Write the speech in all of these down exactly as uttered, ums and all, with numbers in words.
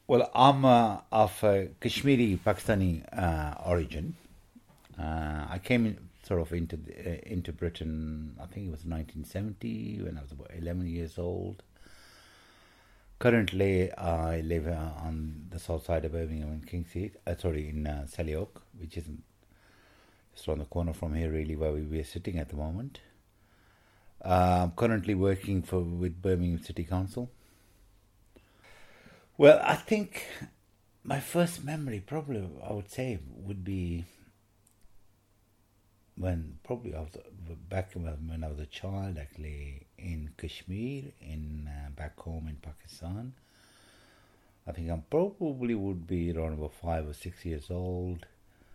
Well, I'm uh, of uh, Kashmiri Pakistani uh, origin. Uh, I came in, sort of into the, uh, into Britain. I think it was nineteen seventy when I was about eleven years old. Currently, I live uh, on the south side of Birmingham in King's uh, sorry, in uh, Selly Oak, which is just around the corner from here, really, where we are sitting at the moment. Uh, I'm currently working for with Birmingham City Council. Well, I think my first memory, probably, I would say, would be when probably I was back when I was a child, actually, in Kashmir, in uh, back home in Pakistan. I think I probably would be around about five or six years old,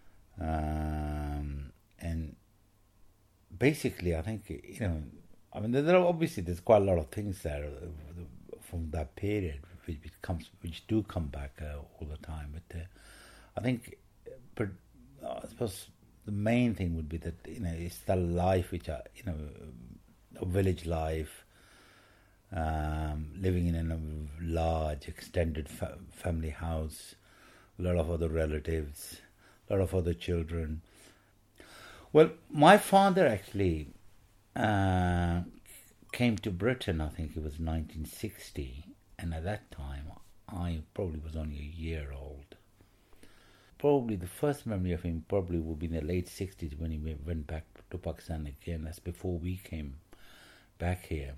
um, and basically, I think you know, I mean, there are obviously there's quite a lot of things there uh, from that period which, which comes which do come back uh, all the time, but uh, I think, but I suppose the main thing would be that you know it's the life which are you know a village life, um, living in a large extended fa- family house, a lot of other relatives, a lot of other children. Well, my father actually uh, came to Britain. I think it was nineteen sixty, and at that time I probably was only a year old. Probably the first memory of him probably would be in the late sixties when he went back to Pakistan again. That's before we came back here.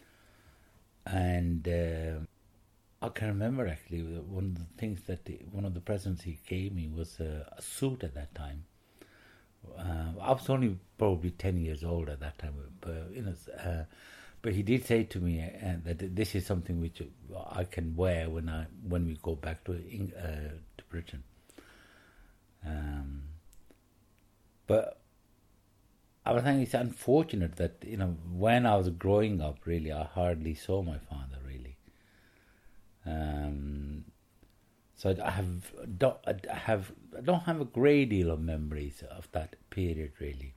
And uh, I can remember actually one of the things that the, one of the presents he gave me was a, a suit at that time. Uh, I was only probably ten years old at that time, but you know, uh, but he did say to me uh, that this is something which I can wear when I when we go back to uh, to Britain. Um, but I think it's unfortunate that you know when I was growing up, really, I hardly saw my father. Really, um, so I have don't I have I don't have a great deal of memories of that period. Really,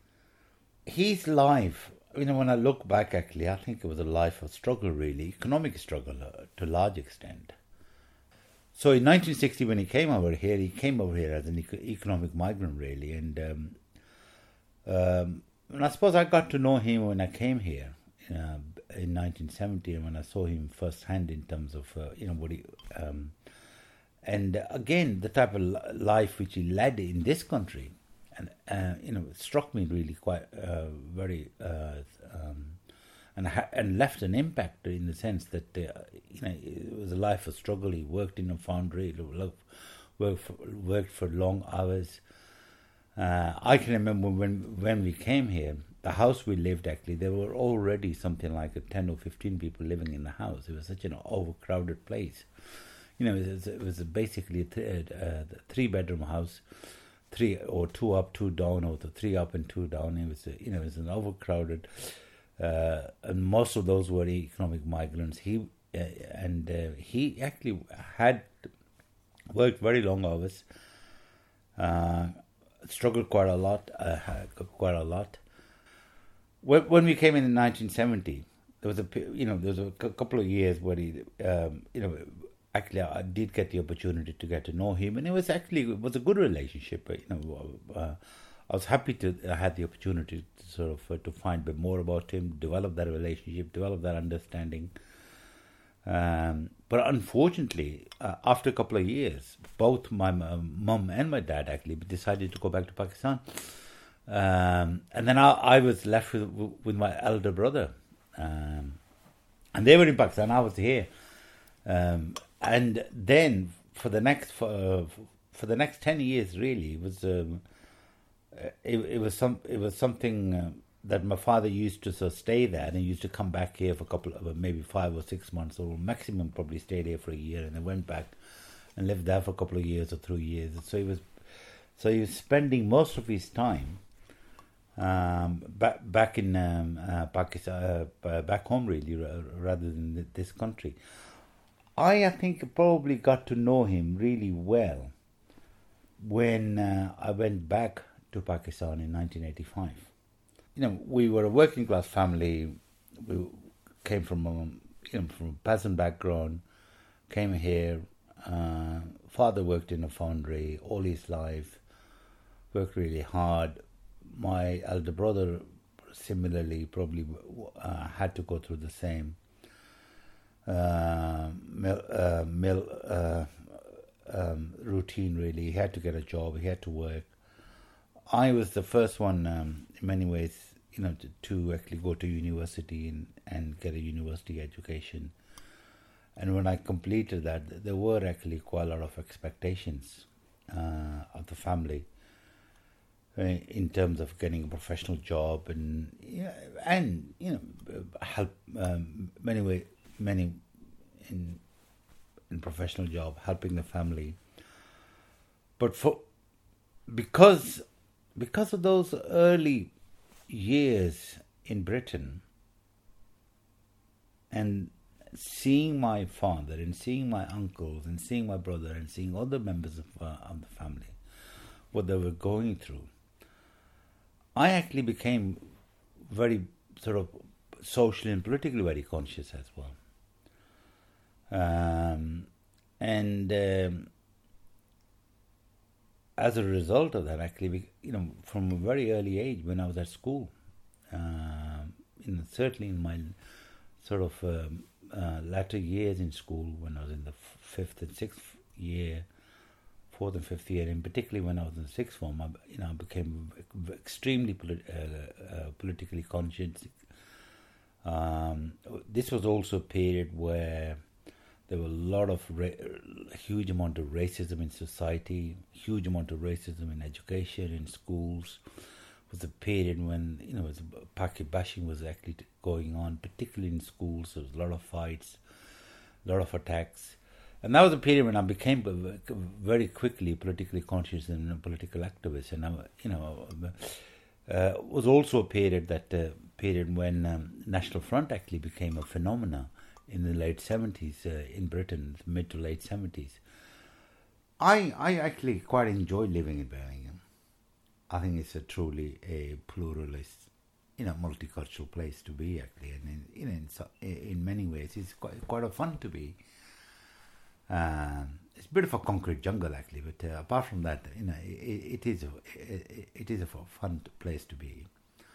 his life. You know, when I look back, actually, I think it was a life of struggle. Really, economic struggle uh, to a large extent. So in nineteen sixty, when he came over here, he came over here as an eco- economic migrant, really. And um, um, and I suppose I got to know him when I came here uh, in nineteen seventy, and when I saw him firsthand in terms of, uh, you know, what he... Um, and again, the type of life which he led in this country, and uh, you know, it struck me really quite uh, very... Uh, um, and ha- and left an impact in the sense that uh, you know it was a life of struggle. He worked in a foundry, worked for, worked for long hours. Uh, I can remember when when we came here, the house we lived actually there were already something like a ten or fifteen people living in the house. It was such an overcrowded place. You know, it was, it was basically a th- uh, three bedroom house, three or two up, two down, or the three up and two down. It was a, you know it was an overcrowded. Uh, and most of those were economic migrants. He uh, and uh, he actually had worked very long hours, uh, struggled quite a lot, uh, quite a lot. When, when we came in in nineteen seventy, there was a you know there was a couple of years where he um, you know actually I did get the opportunity to get to know him, and it was actually it was a good relationship. You know. Uh, I was happy to I had the opportunity to sort of uh, to find a bit more about him, develop that relationship, develop that understanding. Um, but unfortunately, uh, after a couple of years, both my mum and my dad actually decided to go back to Pakistan, um, and then I, I was left with with my elder brother, um, and they were in Pakistan. I was here, um, and then for the next for, uh, for the next ten years, really, it was. Um, It, it was some. It was something uh, that my father used to sort of stay there, and he used to come back here for a couple of maybe five or six months, or maximum probably stayed here for a year, and then went back and lived there for a couple of years or three years. So he was, so he was spending most of his time um, back back in um, uh, Pakistan, uh, back home really, rather than this country. I, I think, probably got to know him really well when uh, I went back to Pakistan in nineteen eighty-five. You know, we were a working class family. We came from a, you know, from a peasant background, came here, Uh, father worked in a foundry all his life, worked really hard. My elder brother, similarly, probably uh, had to go through the same. Uh, mill, uh, mill uh, um, routine, really. He had to get a job, he had to work. I was the first one, um, in many ways, you know, to, to actually go to university and, and get a university education. And when I completed that, there were actually quite a lot of expectations uh, of the family uh, in terms of getting a professional job and yeah, and you know help um, many way many in in professional job, helping the family. But for because because of those early years in Britain and seeing my father and seeing my uncles and seeing my brother and seeing other members of, uh, of the family, what they were going through, I actually became very sort of socially and politically very conscious as well. Um, and um, as a result of that, actually, you know, from a very early age when I was at school, uh, in, certainly in my sort of um, uh, latter years in school, when I was in the f- fifth and sixth year, fourth and fifth year, and particularly when I was in the sixth form, I, you know, I became extremely polit- uh, uh, politically conscious. Um, this was also a period where there were a lot of ra- huge amount of racism in society, huge amount of racism in education, in schools. It was a period when, you know, Paki bashing was actually going on, particularly in schools. There was a lot of fights, a lot of attacks. And that was a period when I became very quickly politically conscious and a political activist. And I, you know, uh, it was also a period that uh, period when um, National Front actually became a phenomena in the late seventies uh, in Britain, mid to late seventies. I I actually quite enjoy living in Birmingham. I think it's a truly a pluralist, you know, multicultural place to be actually, and in, you know, in, in many ways, it's quite quite a fun to be. Um, it's a bit of a concrete jungle actually, but uh, apart from that, you know, it, it is a it, it is a fun place to be.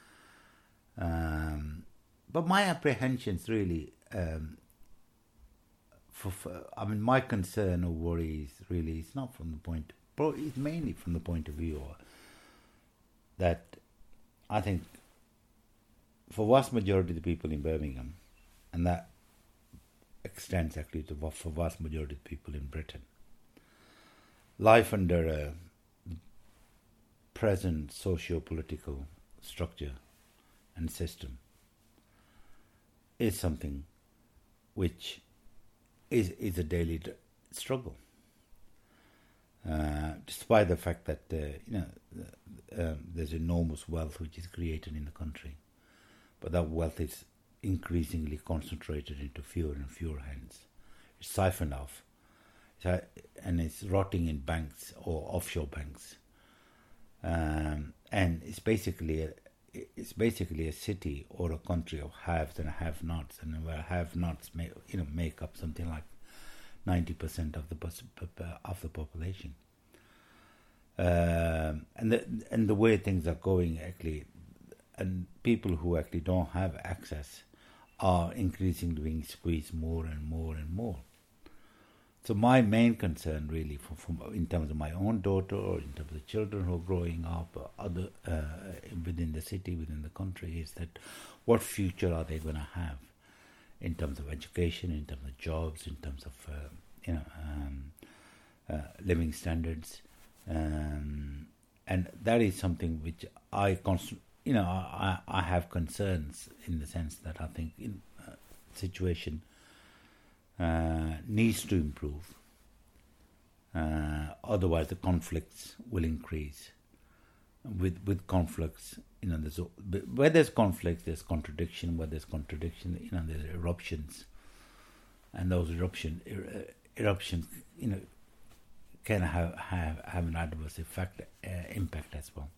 Um, but my apprehensions really, um, for, for I mean, my concern or worries really is not from the point, it's mainly from the point of view that I think for vast majority of the people in Birmingham, and that extends actually to for vast majority of people in Britain, life under a present socio-political structure and system is something which is is a daily struggle. Uh, despite the fact that uh, you know um, there's enormous wealth which is created in the country, but that wealth is increasingly concentrated into fewer and fewer hands. It's siphoned off, so, and it's rotting in banks or offshore banks, um, and it's basically a, it's basically a city or a country of haves and have-nots, and where have-nots may, you know, make up something like ninety percent of the of the population. Um, and the and the way things are going actually, and people who actually don't have access are increasingly being squeezed more and more and more. So my main concern really, for, for in terms of my own daughter or in terms of the children who are growing up, or other uh, within the city, within the country, is that what future are they going to have in terms of education, in terms of jobs, in terms of uh, you know um, uh, living standards, um, and that is something which I const- you know I, I have concerns in the sense that I think in uh, situation uh, needs to improve. Uh, otherwise, the conflicts will increase. With with conflicts, you know, there's where there's conflicts, there's contradiction. Where there's contradiction, you know, there's eruptions, and those eruption er, eruptions, you know, can have have, have an adverse effect uh, impact as well.